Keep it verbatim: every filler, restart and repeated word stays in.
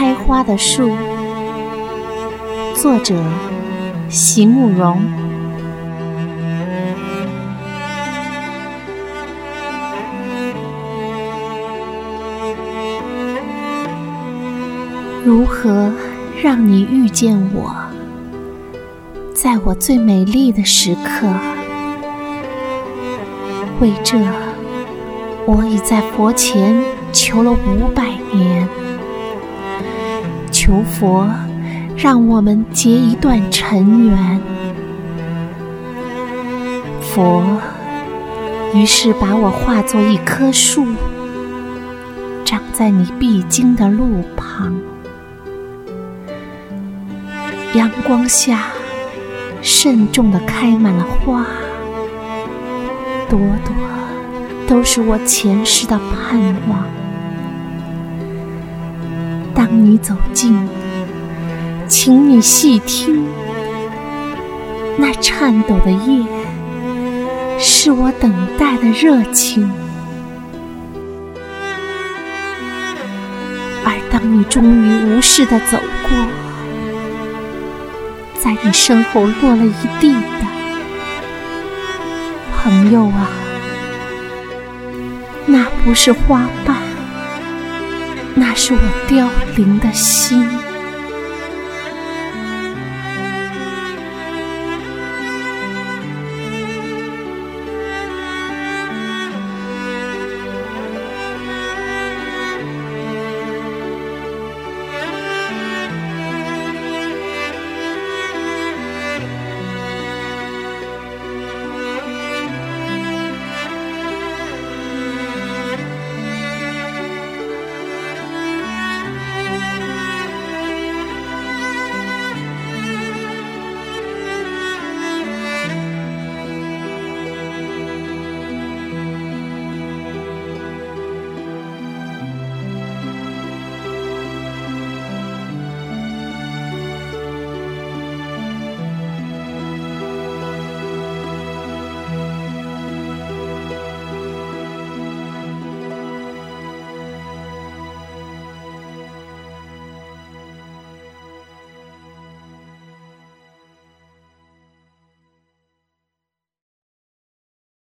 开花的树，作者席慕容。如何让你遇见我，在我最美丽的时刻？为这，我已在佛前求了五百年，求佛让我们结一段尘缘。佛于是把我化作一棵树，长在你必经的路旁。阳光下慎重地开满了花，朵朵都是我前世的盼望。当你走近，请你细听，那颤抖的叶是我等待的热情。而当你终于无视地走过，在你身后落了一地的朋友啊，那不是花瓣，那是我凋零的心。